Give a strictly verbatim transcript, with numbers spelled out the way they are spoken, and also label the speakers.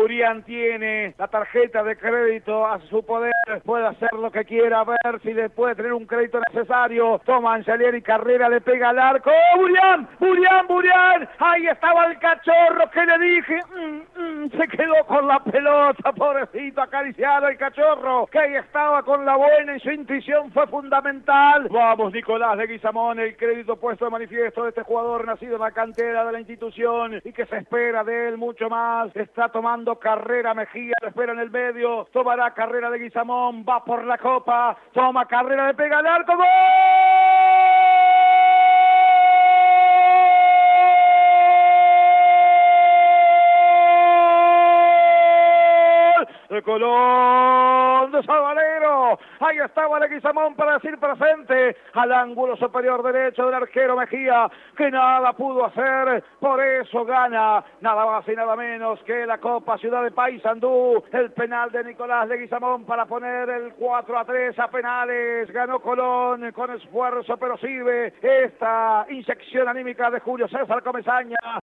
Speaker 1: Burián tiene la tarjeta de crédito a su poder, puede hacer lo que quiera, a ver si le puede tener un crédito necesario. Toma Angelieri, Carrera, le pega al arco. ¡Oh, Burián! ¡Burián, Burián! Ahí estaba el cachorro que le dije. Mm, mm, se quedó con la pelota, pobrecito, acariciado el cachorro, que ahí estaba con la buena y su intuición fue fundamental. Vamos, Nicolás Leguizamón, el crédito puesto de manifiesto de este jugador nacido en la cantera de la institución y que se espera de él mucho más. Está tomando Carrera Mejía, lo espera en el medio, tomará Carrera Leguizamón, va por la copa, toma Carrera, le pega al arco, ¡gol! De Colón, de Sabanero, ahí estaba Leguizamón para decir presente, al ángulo superior derecho del arquero Mejía, que nada pudo hacer, por eso gana, nada más y nada menos que la Copa Ciudad de Paysandú, el penal de Nicolás Leguizamón para poner el cuatro a tres a penales, ganó Colón con esfuerzo, pero sirve esta inyección anímica de Julio César Comesaña.